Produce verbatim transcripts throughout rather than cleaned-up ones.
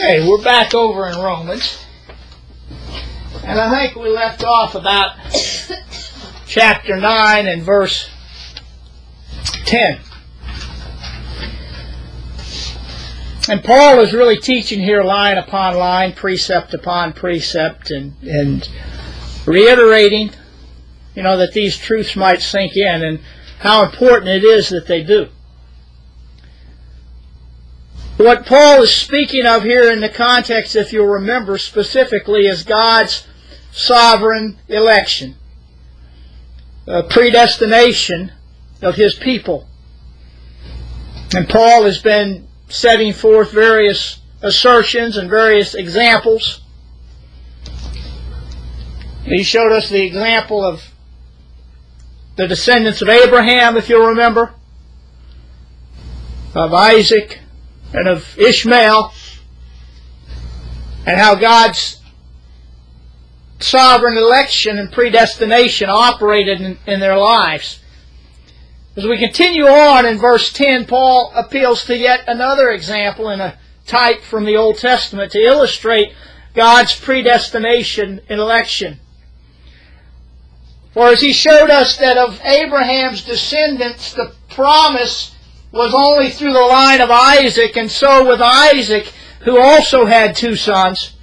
Okay, we're back over in Romans. And I think we left off about chapter nine and verse ten. And Paul is really teaching here line upon line, precept upon precept, and, and reiterating, you know, that these truths might sink in and how important it is that they do. What Paul is speaking of here in the context, if you'll remember specifically, is God's sovereign election, uh, predestination of His people. And Paul has been setting forth various assertions and various examples. He showed us the example of the descendants of Abraham, if you'll remember, of Isaac, and of Ishmael, and how God's sovereign election and predestination operated in, in their lives. As we continue on in verse ten, Paul appeals to yet another example in a type from the Old Testament to illustrate God's predestination and election. For as he showed us that of Abraham's descendants, the promise was only through the line of Isaac, and so with Isaac, who also had two sons,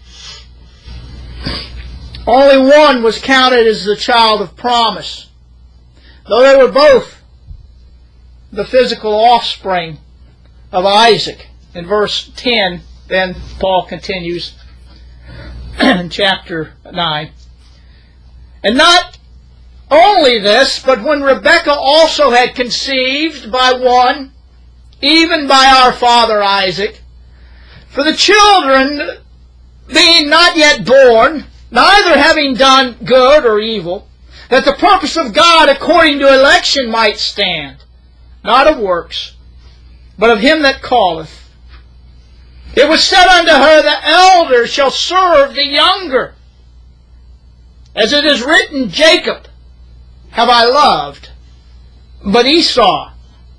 only one was counted as the child of promise, though they were both the physical offspring of Isaac. In verse ten, then Paul continues in chapter nine. And not only this, but when Rebekah also had conceived by one, even by our father Isaac, for the children being not yet born, neither having done good or evil, that the purpose of God according to election might stand, not of works, but of him that calleth. It was said unto her, the elder shall serve the younger. As it is written, Jacob have I loved, but Esau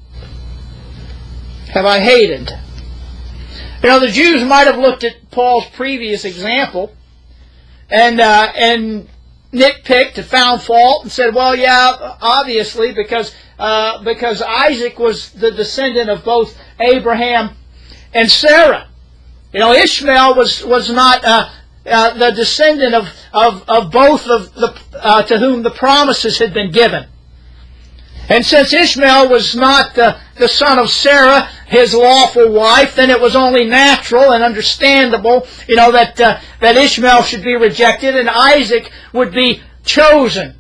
have I hated. You know, the Jews might have looked at Paul's previous example and uh, and nitpicked and found fault and said, well, yeah, obviously, because uh, because Isaac was the descendant of both Abraham and Sarah. You know, Ishmael was was not uh, uh, the descendant of, of, of both of the uh, to whom the promises had been given. And since Ishmael was not the, the son of Sarah, his lawful wife, then it was only natural and understandable, you know, that uh, that Ishmael should be rejected and Isaac would be chosen.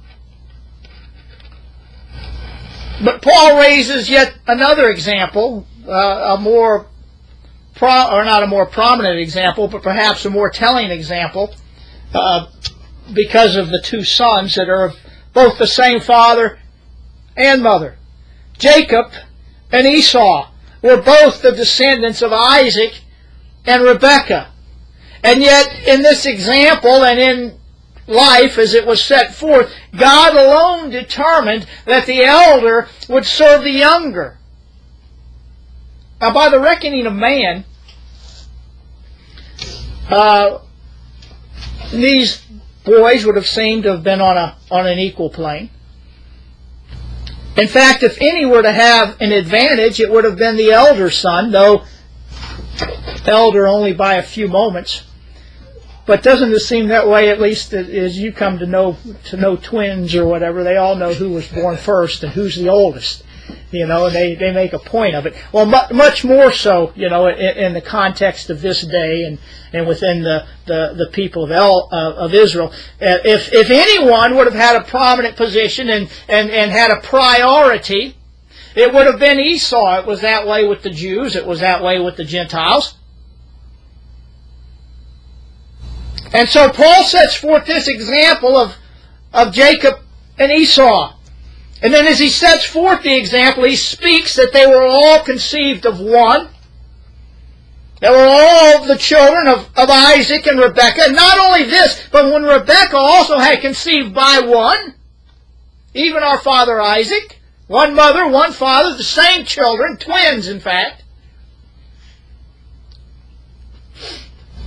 But Paul raises yet another example, uh, a more pro or not a more prominent example, but perhaps a more telling example, uh, because of the two sons that are of both the same father and mother. Jacob and Esau were both the descendants of Isaac and Rebekah. And yet, in this example and in life as it was set forth, God alone determined that the elder would serve the younger. Now, by the reckoning of man, uh, these boys would have seemed to have been on a on an equal plane. In fact, if any were to have an advantage, it would have been the elder son, though elder only by a few moments. But doesn't it seem that way, at least as you come to know to know twins or whatever? They all know who was born first and who's the oldest, you know, and they, they make a point of it. Well, mu much more so, you know, in, in the context of this day and, and within the, the, the people of, El, uh, of Israel. Uh, if, if anyone would have had a prominent position and, and, and had a priority, it would have been Esau. It was that way with the Jews. It was that way with the Gentiles. And so Paul sets forth this example of, of Jacob and Esau. And then as he sets forth the example, he speaks that they were all conceived of one. They were all the children of, of Isaac and Rebekah. And not only this, but when Rebekah also had conceived by one, even our father Isaac, one mother, one father, the same children, twins in fact.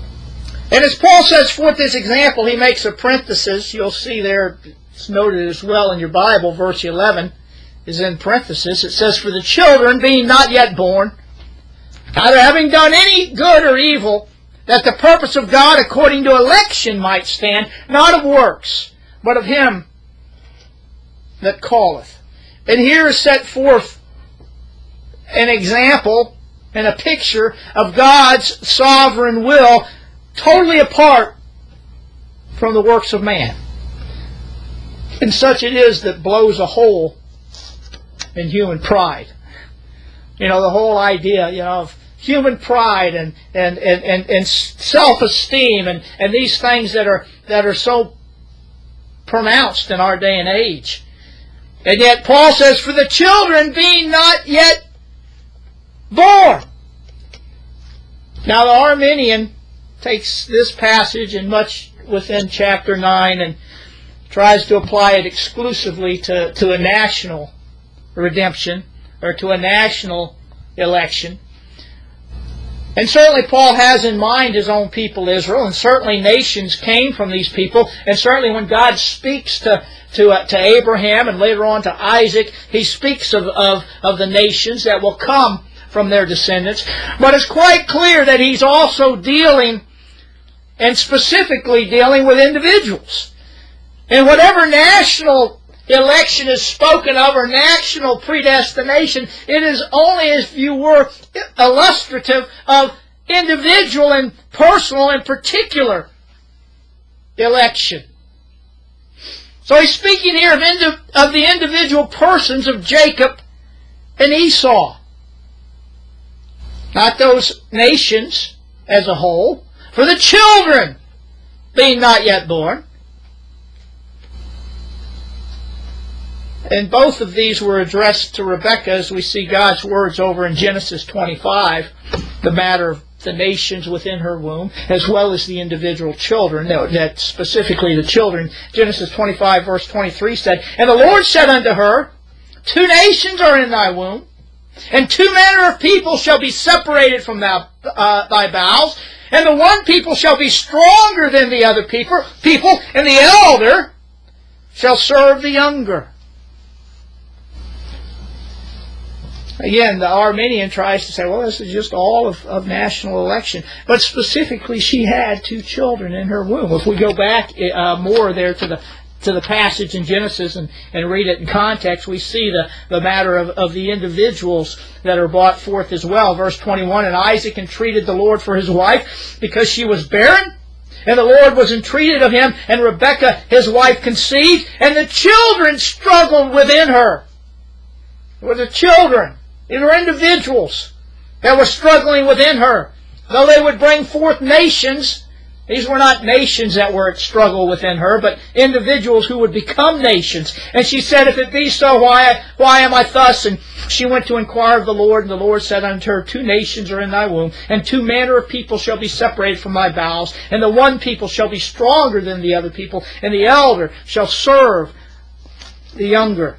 And as Paul sets forth this example, he makes a parenthesis. You'll see there, it's noted as well in your Bible, verse eleven is in parenthesis. It says, "For the children being not yet born, neither having done any good or evil, that the purpose of God according to election might stand, not of works, but of him that calleth." And here is set forth an example and a picture of God's sovereign will, totally apart from the works of man. And such it is that blows a hole in human pride. You know, the whole idea, you know, of human pride and and, and, and, and self-esteem and, and these things that are that are so pronounced in our day and age. And yet Paul says, "For the children being not yet born." Now the Arminian takes this passage and much within chapter nine and tries to apply it exclusively to, to a national redemption or to a national election. And certainly Paul has in mind his own people Israel, and certainly nations came from these people, and certainly when God speaks to to, uh, to Abraham and later on to Isaac, he speaks of, of, of the nations that will come from their descendants. But it's quite clear that he's also dealing, and specifically dealing with individuals. And whatever national election is spoken of, or national predestination, it is only, if you were, illustrative of individual and personal and particular election. So he's speaking here of, indi- of the individual persons of Jacob and Esau. Not those nations as a whole. For the children being not yet born. And both of these were addressed to Rebekah, as we see God's words over in Genesis twenty-five, the matter of the nations within her womb, as well as the individual children, that specifically the children. Genesis twenty-five verse twenty-three said, "And the Lord said unto her, Two nations are in thy womb, and two manner of people shall be separated from thou, uh, thy bowels, and the one people shall be stronger than the other people, people, and the elder shall serve the younger." Again, the Arminian tries to say, well, this is just all of, of national election. But specifically, she had two children in her womb. If we go back uh, more there to the to the passage in Genesis and, and read it in context, we see the, the matter of, of the individuals that are brought forth as well. Verse twenty-one, "And Isaac entreated the Lord for his wife, because she was barren. And the Lord was entreated of him, and Rebekah his wife conceived, and the children struggled within her." It were the children. These were individuals that were struggling within her. Though they would bring forth nations, these were not nations that were at struggle within her, but individuals who would become nations. And she said, "If it be so, why, why am I thus?" And she went to inquire of the Lord, and the Lord said unto her, "Two nations are in thy womb, and two manner of people shall be separated from thy bowels, and the one people shall be stronger than the other people, and the elder shall serve the younger."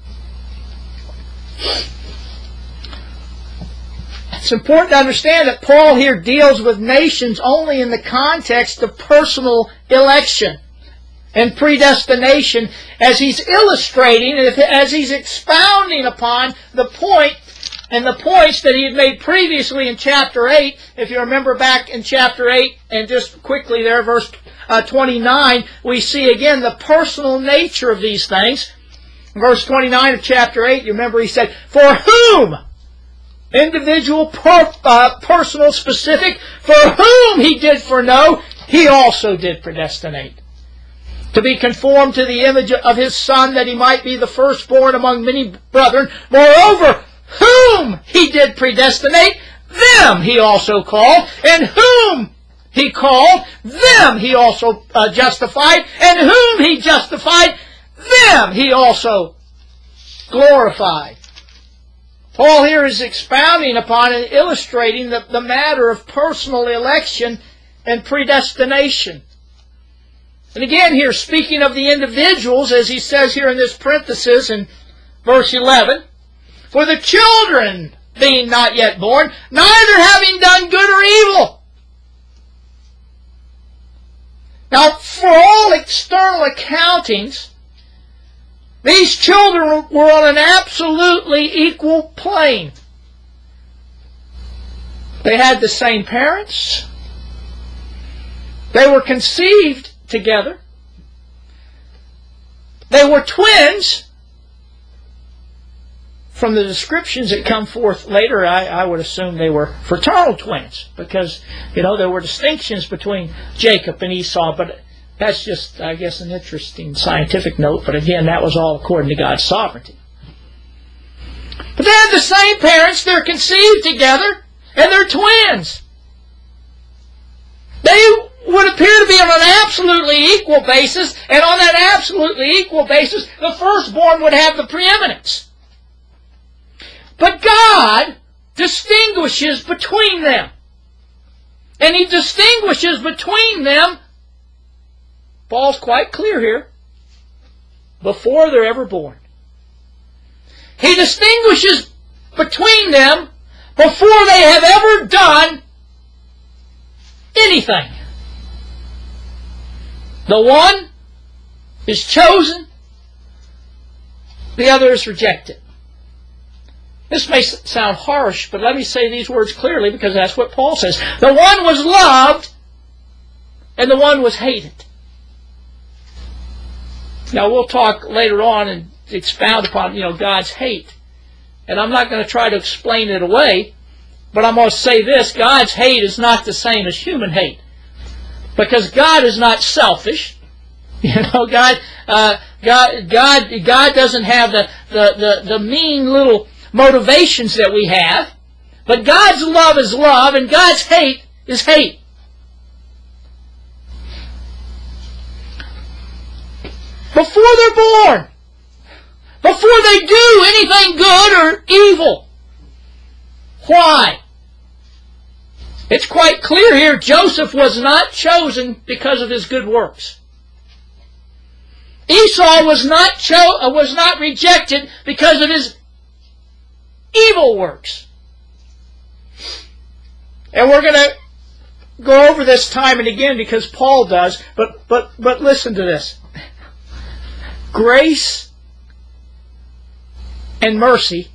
It's important to understand that Paul here deals with nations only in the context of personal election and predestination, as he's illustrating, as he's expounding upon the point and the points that he had made previously in chapter eight. If you remember back in chapter eight, and just quickly there, verse uh, twenty-nine, we see again the personal nature of these things. In verse twenty-nine of chapter eight, you remember he said, "For whom," individual, per, uh, personal, specific, "for whom he did foreknow, he also did predestinate, to be conformed to the image of his Son, that he might be the firstborn among many brethren. Moreover, whom he did predestinate, them he also called, and whom he called, them he also uh, justified, and whom he justified, them he also glorified." Paul here is expounding upon and illustrating the, the matter of personal election and predestination. And again here, speaking of the individuals, as he says here in this parenthesis in verse eleven, "For the children being not yet born, neither having done good or evil." Now, for all external accountings, these children were on an absolutely equal plane. They had the same parents. They were conceived together. They were twins. From the descriptions that come forth later, I, I would assume they were fraternal twins, because, you know, there were distinctions between Jacob and Esau, but that's just, I guess, an interesting scientific note, but again, that was all according to God's sovereignty. But they have the same parents, they're conceived together, and they're twins. They would appear to be on an absolutely equal basis, and on that absolutely equal basis, the firstborn would have the preeminence. But God distinguishes between them. And He distinguishes between them, Paul's quite clear here, before they're ever born. He distinguishes between them before they have ever done anything. The one is chosen, the other is rejected. This may sound harsh, but let me say these words clearly, because that's what Paul says. The one was loved, and the one was hated. Now, we'll talk later on and expound upon, you know, God's hate. And I'm not going to try to explain it away, but I'm going to say this: God's hate is not the same as human hate. Because God is not selfish. You know, God, uh, God, God, God doesn't have the, the, the, the mean little motivations that we have, but God's love is love, and God's hate is hate. Before they're born, before they do anything good or evil. Why? It's quite clear here, Joseph was not chosen because of his good works. Esau was not cho- was not rejected because of his evil works. And we're going to go over this time and again because Paul does, but but but listen to this. Grace and mercy,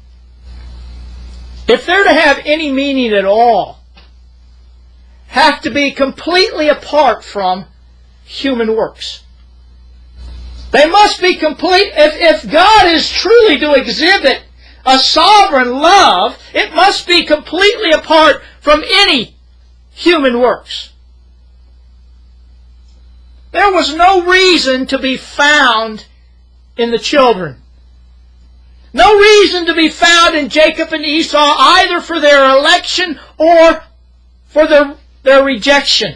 if they're to have any meaning at all, have to be completely apart from human works. They must be complete. If, if God is truly to exhibit a sovereign love, it must be completely apart from any human works. There was no reason to be found in the children. No reason to be found in Jacob and Esau, either for their election or for their, their rejection.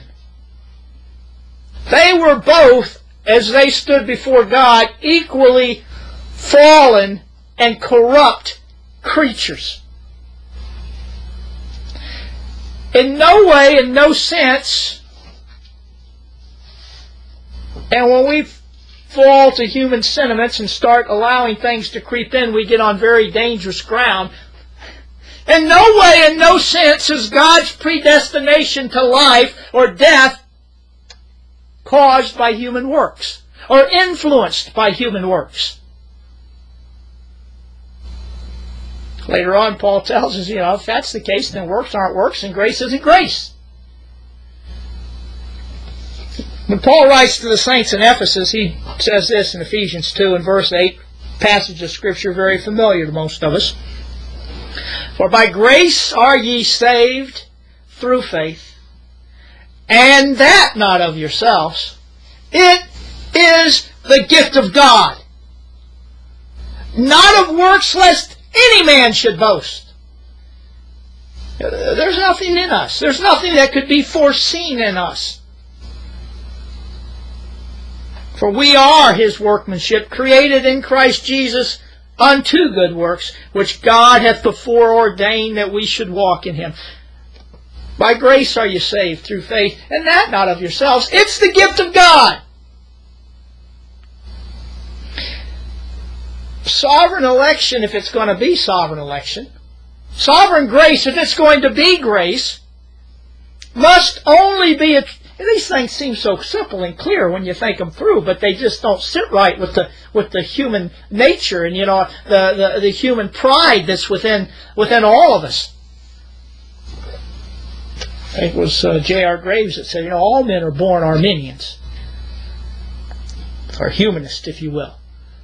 They were both, as they stood before God, equally fallen and corrupt creatures. In no way, in no sense, and when we fall to human sentiments and start allowing things to creep in, we get on very dangerous ground. In no way, in no sense, is God's predestination to life or death caused by human works or influenced by human works. Later on, Paul tells us, you know, if that's the case, then works aren't works and grace isn't grace. When Paul writes to the saints in Ephesus, he says this in Ephesians two and verse eight, passage of Scripture very familiar to most of us. For by grace are ye saved through faith, and that not of yourselves. It is the gift of God, not of works, lest any man should boast. There's nothing in us. There's nothing that could be foreseen in us. For we are His workmanship, created in Christ Jesus unto good works, which God hath before ordained that we should walk in Him. By grace are you saved through faith, and that not of yourselves. It's the gift of God. Sovereign election, if it's going to be sovereign election, sovereign grace, if it's going to be grace, must only be these things seem so simple and clear when you think them through, but they just don't sit right with the with the human nature and, you know, the the, the human pride that's within within all of us. I think it was uh, J R Graves that said, you know, all men are born Arminians, or humanists, if you will.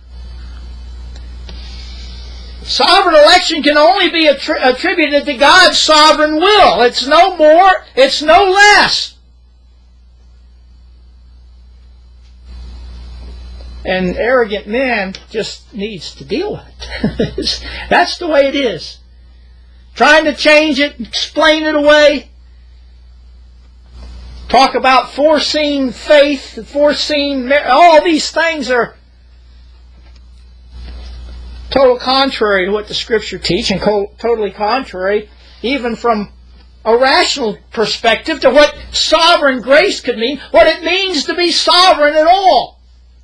Sovereign election can only be attri- attributed to God's sovereign will. It's no more, it's no less. And arrogant man just needs to deal with it. That's the way it is. Trying to change it, explain it away. Talk about foreseen faith, foreseen mar- all these things are total contrary to what the Scripture teach, and co- totally contrary even from a rational perspective to what sovereign grace could mean, what it means to be sovereign at all.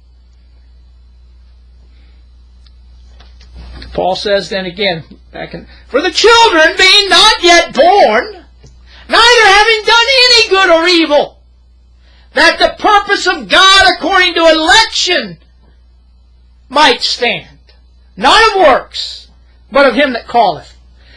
Paul says then again, back in, for the children being not yet born, neither having done any good or evil, that the purpose of God according to election might stand. Not of works, but of him that calleth.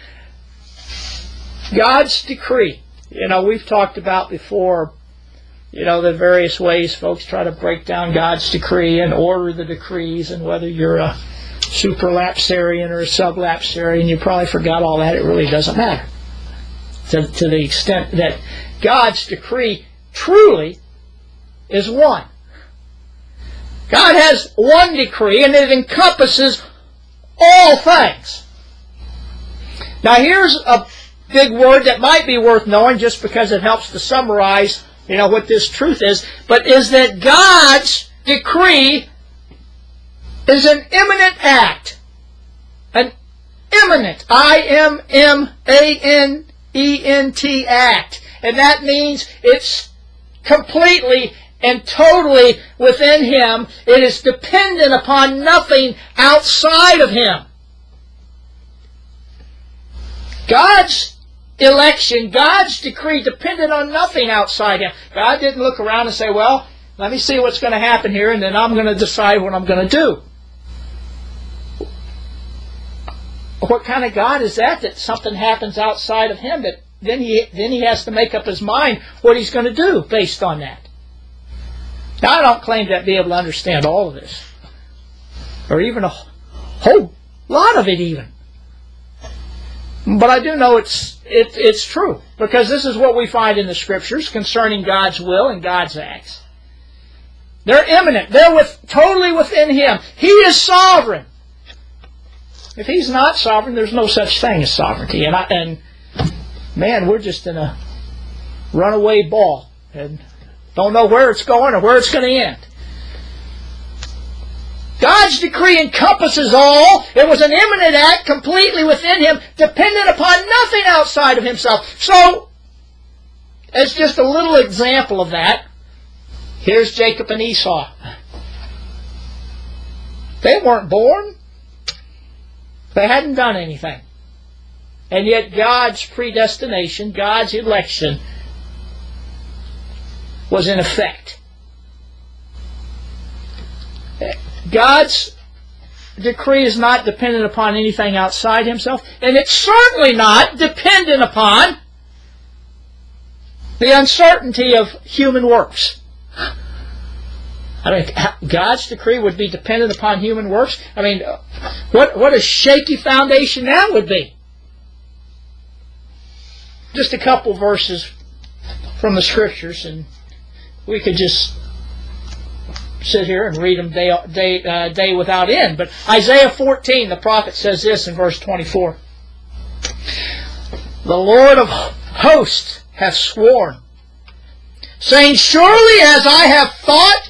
God's decree. You know, we've talked about before, you know, the various ways folks try to break down God's decree and order the decrees, and whether you're a supralapsarian or a sublapsarian, you probably forgot all that. It really doesn't matter. To, to the extent that God's decree truly is one. God has one decree, and it encompasses all things. Now here's a big word that might be worth knowing just because it helps to summarize, you know, what this truth is, but is that God's decree is an imminent act. An imminent, I M M A N E N T act. And that means it's completely and totally within him. It is dependent upon nothing outside of him. God's election, God's decree depended on nothing outside him. God didn't look around and say, well, let me see what's going to happen here, and then I'm going to decide what I'm going to do. What kind of God is that, that something happens outside of him, that then he, then he has to make up his mind what he's going to do based on that? Now, I don't claim to be able to understand all of this, or even a whole lot of it even. But I do know it's it, it's true, because this is what we find in the Scriptures concerning God's will and God's acts. They're imminent. They're with, totally within him. He is sovereign. If he's not sovereign, there's no such thing as sovereignty. And, I, and man, we're just in a runaway ball and don't know where it's going or where it's going to end. God's decree encompasses all. It was an imminent act completely within him, dependent upon nothing outside of himself. So, as just a little example of that, here's Jacob and Esau. They weren't born. They hadn't done anything. And yet God's predestination, God's election, was in effect. God's decree is not dependent upon anything outside himself, and it's certainly not dependent upon the uncertainty of human works. I mean, God's decree would be dependent upon human works? I mean, what, what a shaky foundation that would be. Just a couple verses from the Scriptures, and we could just sit here and read them day, day, uh, day without end. But Isaiah fourteen, the prophet says this in verse twenty-four. The Lord of hosts hath sworn, saying, surely as I have thought,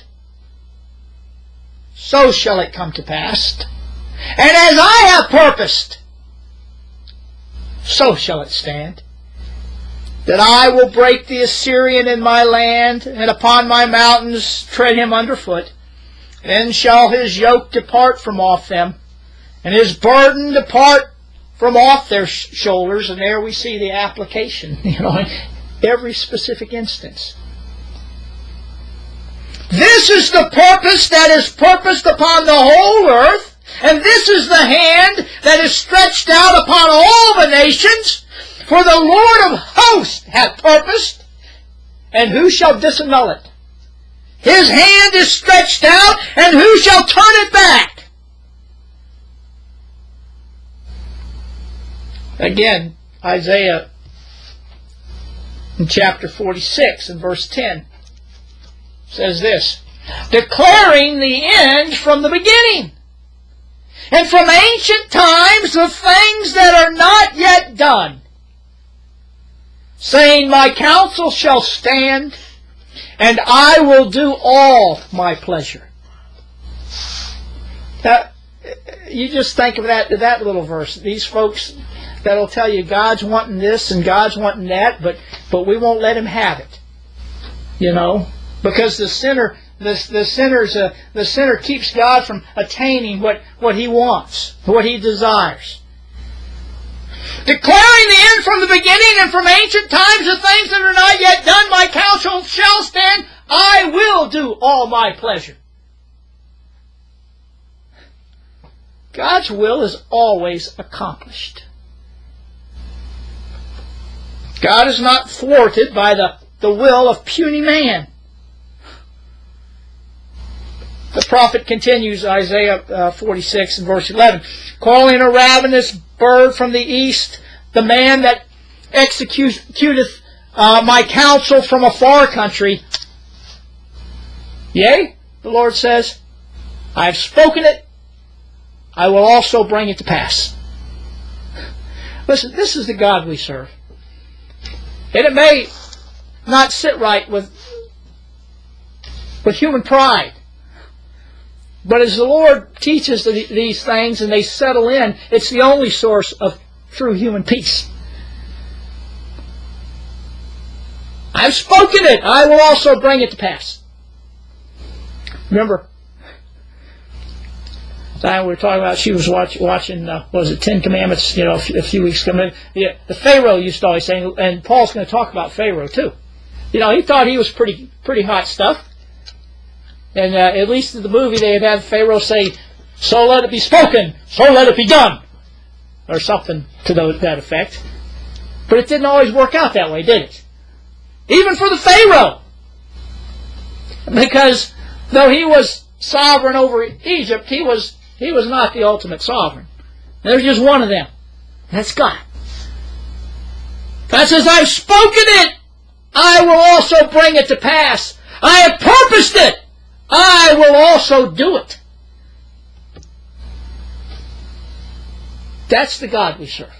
so shall it come to pass. And as I have purposed, so shall it stand. That I will break the Assyrian in my land, and upon my mountains tread him underfoot. Then shall his yoke depart from off them, and his burden depart from off their shoulders. And there we see the application, you know, in every specific instance. This is the purpose that is purposed upon the whole earth, and this is the hand that is stretched out upon all the nations, for the Lord of hosts hath purposed, and who shall disannul it? His hand is stretched out, and who shall turn it back? Again, Isaiah in chapter forty-six and verse ten says this, declaring the end from the beginning, and from ancient times the things that are not yet done, saying, my counsel shall stand, and I will do all my pleasure. Now, you just think of that, that little verse. These folks that'll tell you God's wanting this and God's wanting that, but, but we won't let Him have it. You know? Because the sinner, the, the sinner's, uh, the sinner keeps God from attaining what, what he wants, what he desires. Declaring the end from the beginning, and from ancient times the things that are not yet done, my counsel shall stand. I will do all my pleasure. God's will is always accomplished. God is not thwarted by the, the will of puny man. The prophet continues, Isaiah uh, forty-six and verse eleven, calling a ravenous bird from the east, the man that executeth uh, my counsel from a far country. Yea, the Lord says, I have spoken it, I will also bring it to pass. Listen, this is the God we serve. And it may not sit right with, with human pride. But as the Lord teaches these things and they settle in, it's the only source of true human peace. I've spoken it. I will also bring it to pass. Remember, Diane, we were talking about, she was watch, watching, uh, what was it, Ten Commandments, you know, a few, a few weeks ago. Yeah, the Pharaoh used to always say, and Paul's going to talk about Pharaoh too. You know, he thought he was pretty, pretty hot stuff. And uh, at least in the movie they'd have Pharaoh say, so let it be spoken, so let it be done. Or something to that effect. But it didn't always work out that way, did it? Even for the Pharaoh. Because though he was sovereign over Egypt, he was he was not the ultimate sovereign. There's just one of them. That's God. God says, I've spoken it, I will also bring it to pass. I have purposed it, I will also do it. That's the God we serve.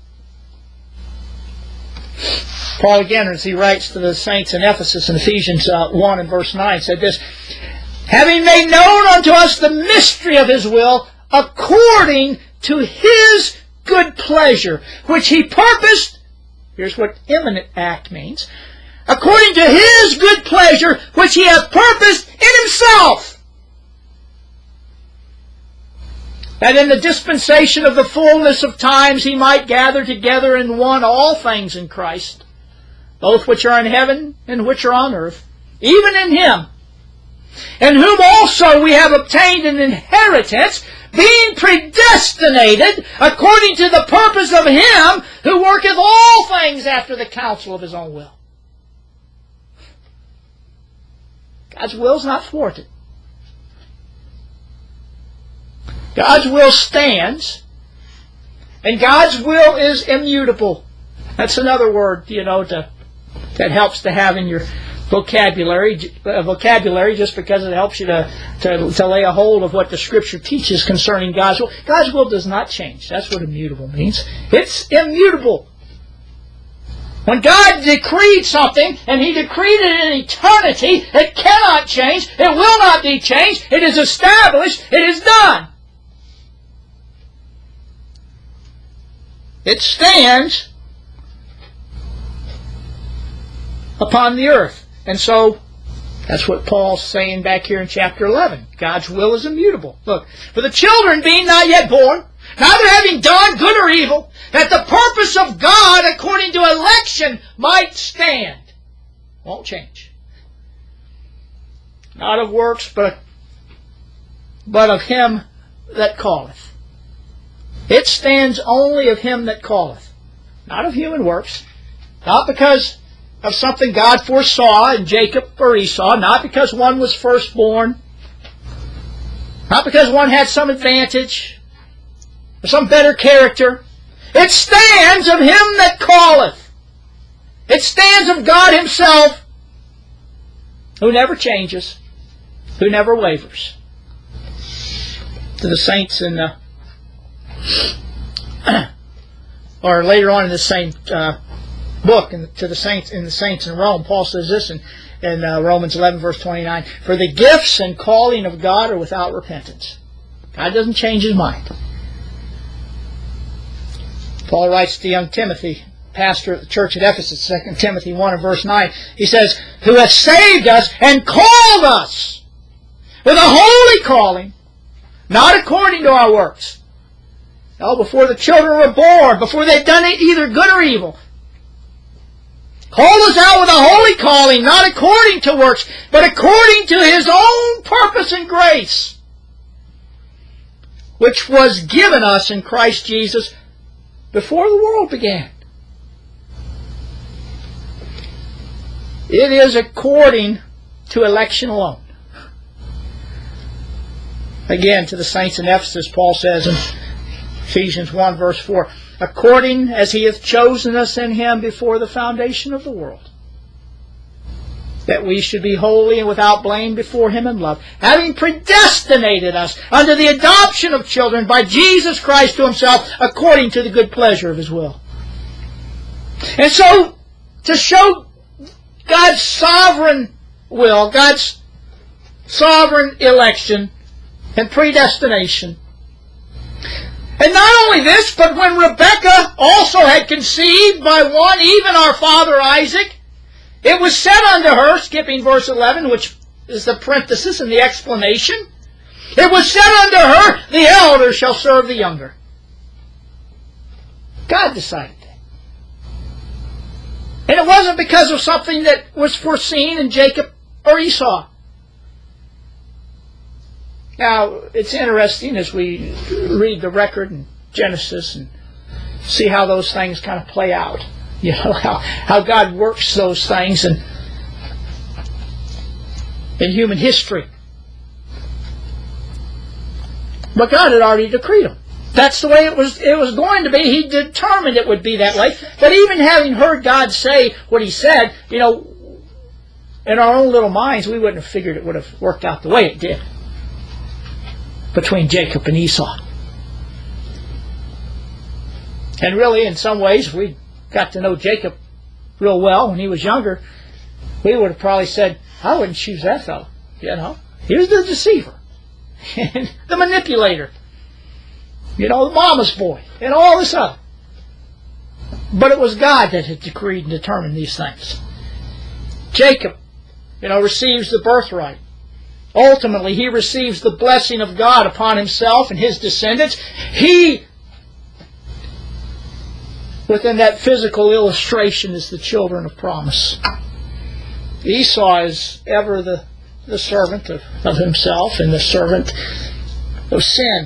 Paul again, as he writes to the saints in Ephesus in Ephesians uh, one and verse nine, said this, having made known unto us the mystery of His will, according to His good pleasure, which He purposed, here's what imminent act means, according to His good pleasure, which He hath purposed in Himself, that in the dispensation of the fullness of times He might gather together in one all things in Christ, both which are in heaven and which are on earth, even in Him, in whom also we have obtained an inheritance, being predestinated according to the purpose of Him who worketh all things after the counsel of His own will. God's will is not thwarted. God's will stands, and God's will is immutable. That's another word, you know, to, that helps to have in your vocabulary, uh, vocabulary, just because it helps you to, to, to lay a hold of what the Scripture teaches concerning God's will. God's will does not change. That's what immutable means. It's immutable. When God decreed something, and He decreed it in eternity, it cannot change. It will not be changed. It is established. It is done. It stands upon the earth. And so, that's what Paul's saying back here in chapter eleven. God's will is immutable. Look, for the children being not yet born, neither having done good or evil, that the purpose of God according to election might stand. Won't change. not of works, but, but of him that calleth. It stands only of him that calleth, not of human works, not because of something God foresaw in Jacob or Esau, not because one was firstborn, not because one had some advantage or some better character. It stands of him that calleth. It stands of God himself, who never changes, who never wavers. To the saints in the, or later on in the same uh, book, and to the saints in the saints in Rome, Paul says this in, in uh, Romans eleven, verse twenty-nine: "For the gifts and calling of God are without repentance." God doesn't change his mind. Paul writes to young Timothy, pastor at the church at Ephesus, Second Timothy one and verse nine. He says, "Who has saved us and called us with a holy calling, not according to our works." No, before the children were born, before they'd done either good or evil. Called us out with a holy calling, not according to works, but according to his own purpose and grace, which was given us in Christ Jesus before the world began. It is according to election alone. Again, to the saints in Ephesus, Paul says in Ephesians one, verse four, "According as he hath chosen us in him before the foundation of the world, that we should be holy and without blame before him in love, having predestinated us unto the adoption of children by Jesus Christ to himself, according to the good pleasure of his will." And so, to show God's sovereign will, God's sovereign election and predestination. And not only this, but when Rebekah also had conceived by one, even our father Isaac, it was said unto her, skipping verse eleven, which is the parenthesis and the explanation, it was said unto her, "The elder shall serve the younger." God decided that. And it wasn't because of something that was foreseen in Jacob or Esau. Now, it's interesting as we read the record in Genesis and see how those things kind of play out. You know, how, how God works those things in, in human history. But God had already decreed them. That's the way it was, it was going to be. He determined it would be that way. But even having heard God say what he said, you know, in our own little minds, we wouldn't have figured it would have worked out the way it did between Jacob and Esau. And really, in some ways, we got to know Jacob real well when he was younger. We would have probably said, "I wouldn't choose that fellow." You know, he was the deceiver, the manipulator, you know, the mama's boy, and all this other. But it was God that had decreed and determined these things. Jacob, you know, receives the birthright. Ultimately, he receives the blessing of God upon himself and his descendants. He, within that physical illustration, is the children of promise. Esau is ever the, the servant of, of himself and the servant of sin.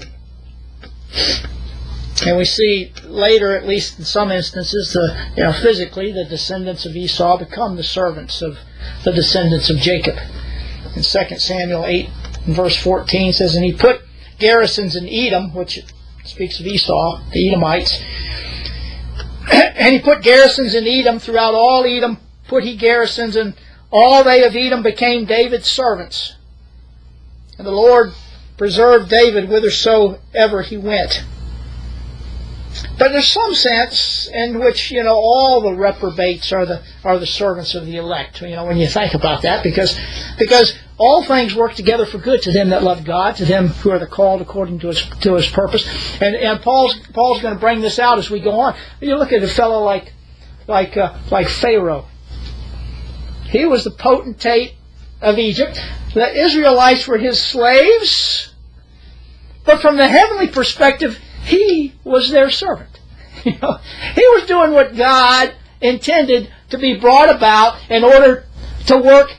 And we see later, at least in some instances, the, you know, physically, the descendants of Esau become the servants of the descendants of Jacob. In Second Samuel eight, verse fourteen, says, "And he put garrisons in Edom," which speaks of Esau, the Edomites. "And he put garrisons in Edom, throughout all Edom put he garrisons, and all they of Edom became David's servants. And the Lord preserved David whithersoever he went." But there's some sense in which, you know, all the reprobates are the are the servants of the elect. You know, when you think about that, because because all things work together for good to them that love God, to them who are the called according to his to his purpose. And and Paul's Paul's going to bring this out as we go on. You look at a fellow like like uh, like Pharaoh. He was the potentate of Egypt. The Israelites were his slaves, but from the heavenly perspective, he was their servant. You know, he was doing what God intended to be brought about in order to work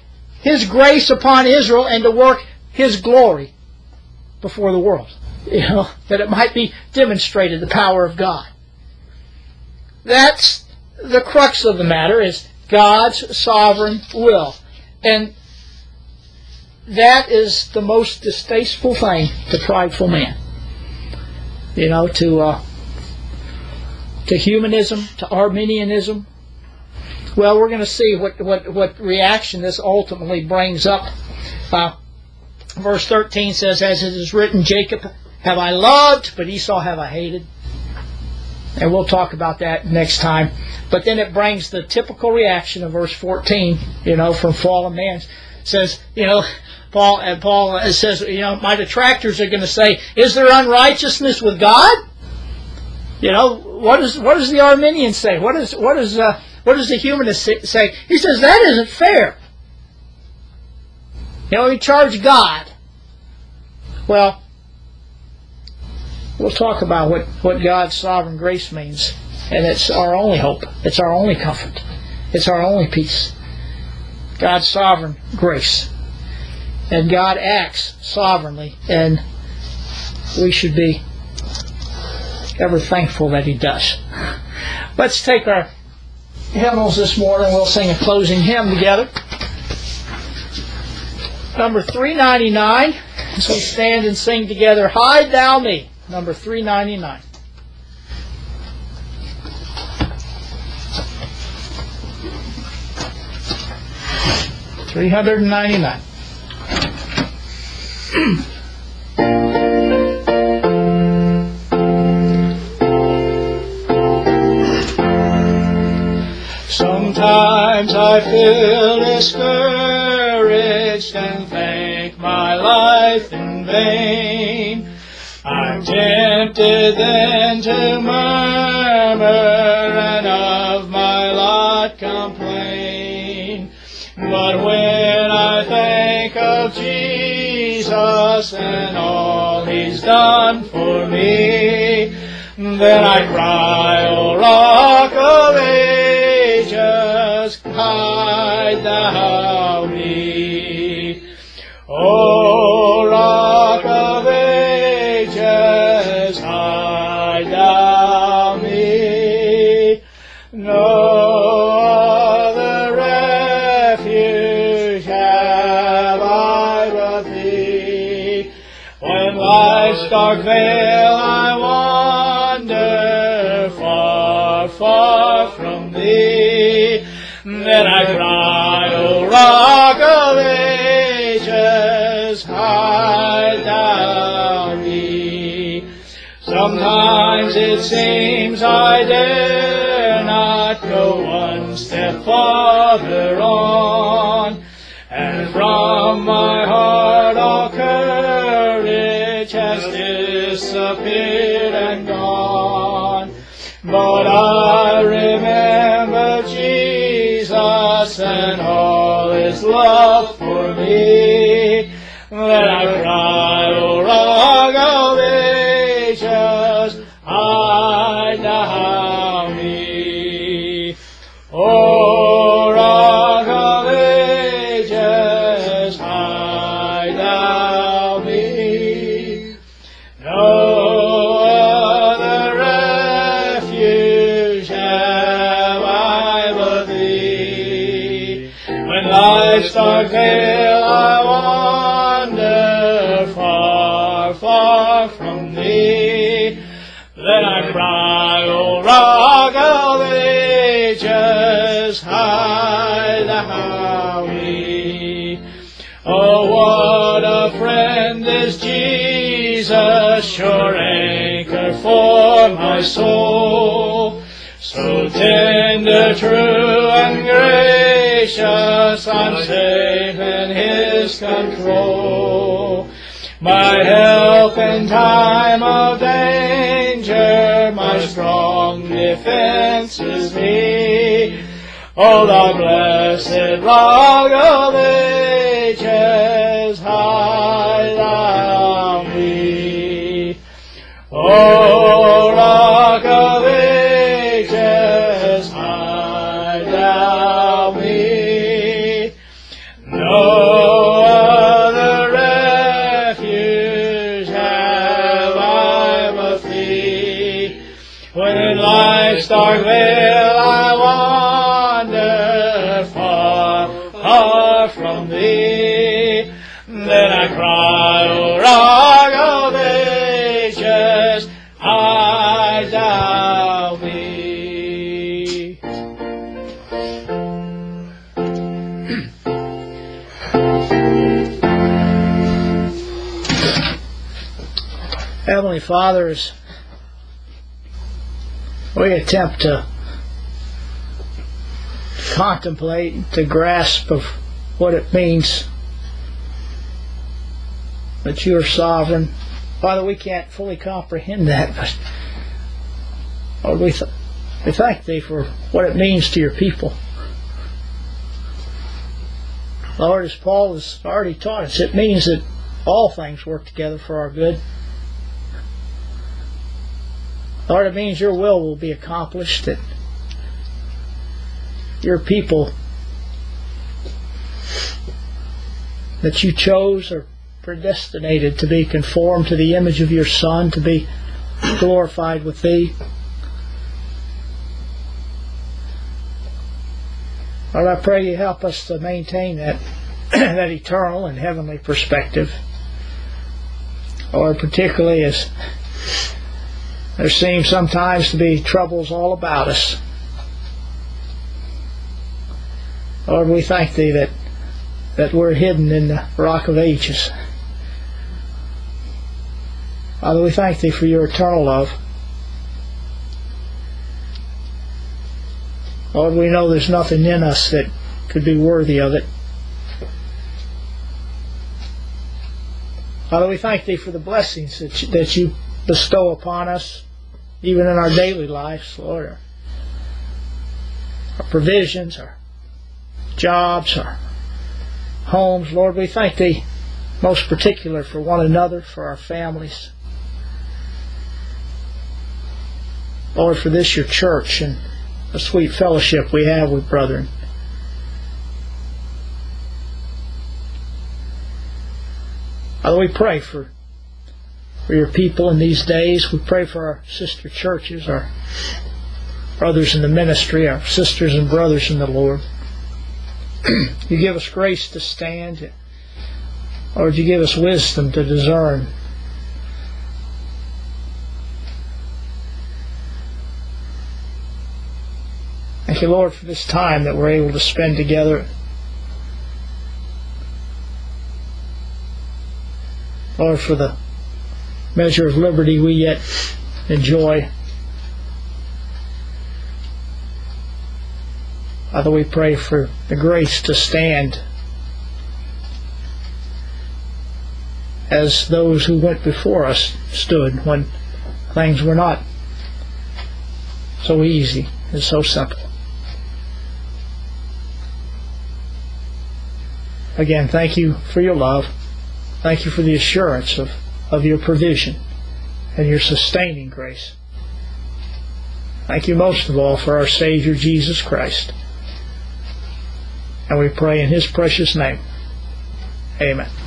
His grace upon Israel and to work His glory before the world. You know, that it might be demonstrated, the power of God. That's the crux of the matter, is God's sovereign will. And that is the most distasteful thing to prideful man. You know, to uh, to humanism, to Arminianism. Well, we're going to see what, what, what reaction this ultimately brings up. Uh, verse thirteen says, as it is written, Jacob have I loved, but Esau have I hated. And we'll talk about that next time. But then it brings the typical reaction of verse fourteen, you know, from fallen man. It says, you know, Paul, and Paul says, you know, my detractors are going to say, is there unrighteousness with God? You know, what does what does the Arminian say? What is what is uh, what does the humanist say? He says that isn't fair. You know, he charged God. Well, we'll talk about what, what God's sovereign grace means. And it's our only hope. It's our only comfort. It's our only peace. God's sovereign grace. And God acts sovereignly. And we should be ever thankful that He does. Let's take our hymnals this morning. We'll sing a closing hymn together. Number three ninety-nine. As we stand and sing together, Hide Thou Me. Number three ninety-nine. three ninety-nine. Sometimes I feel discouraged and think my life in vain. I'm tempted then to murmur and of my lot complain. But when I think of Jesus and all He's done for me, then I cry, O Rock of Ages, hide Thou me. O Rock of Ages, hide Thou me. No other refuge have I but Thee. When life's dark veil I wander far, far from Thee, then I cry, O Rock of Ages, hide Thou me. Sometimes it seems I dare not go one step farther on, and from my heart all courage has disappeared and gone. But I remember Jesus and all His love for me. Then I cry, O Rock of Ages, hide Thou me. O Rock of Ages, hide Thou me. No other refuge have I but Thee. When life's dark veil I wander far, far from Thee, then I cry, O Rock of Ages, hide Thou me. Oh, what a friend is Jesus, sure anchor for my soul. So tender, true, and gracious, I'm safe in His control. My help in time of danger, my strong defense is He. O thou blessed Rock of Ages, hide Thou me. O Rock of Ages, hide Thou me. No Lord, will I wander far, far from Thee? Then I cry, O Rock of Ages, hide Thou me. Heavenly Father, as we attempt to contemplate, to grasp of what it means that You are sovereign, Father, we can't fully comprehend that, but Lord, we, th- we thank Thee for what it means to Your people. Lord, as Paul has already taught us, it means that all things work together for our good. Lord, it means Your will will be accomplished, that Your people that You chose are predestinated to be conformed to the image of Your Son, to be glorified with Thee. Lord, I pray You help us to maintain that, that eternal and heavenly perspective. Lord, particularly as there seems sometimes to be troubles all about us. Lord, we thank Thee that, that we're hidden in the Rock of Ages. Father, we thank Thee for Your eternal love. Lord, we know there's nothing in us that could be worthy of it. Father, we thank Thee for the blessings that you, that you bestow upon us, even in our daily lives, Lord. Our, our provisions, our jobs, our homes. Lord, we thank Thee most particular for one another, for our families. Lord, for this Your church and the sweet fellowship we have with brethren. Father, we pray for, for Your people in these days. We pray for our sister churches, our brothers in the ministry, our sisters and brothers in the Lord. You give us grace to stand. Lord, You give us wisdom to discern. Thank You, Lord, for this time that we're able to spend together. Lord, for the measure of liberty we yet enjoy. Father, we pray for the grace to stand as those who went before us stood when things were not so easy and so simple. Again, thank You for Your love. Thank You for the assurance of, of Your provision and Your sustaining grace. Thank You most of all for our Savior, Jesus Christ. And we pray in His precious name. Amen.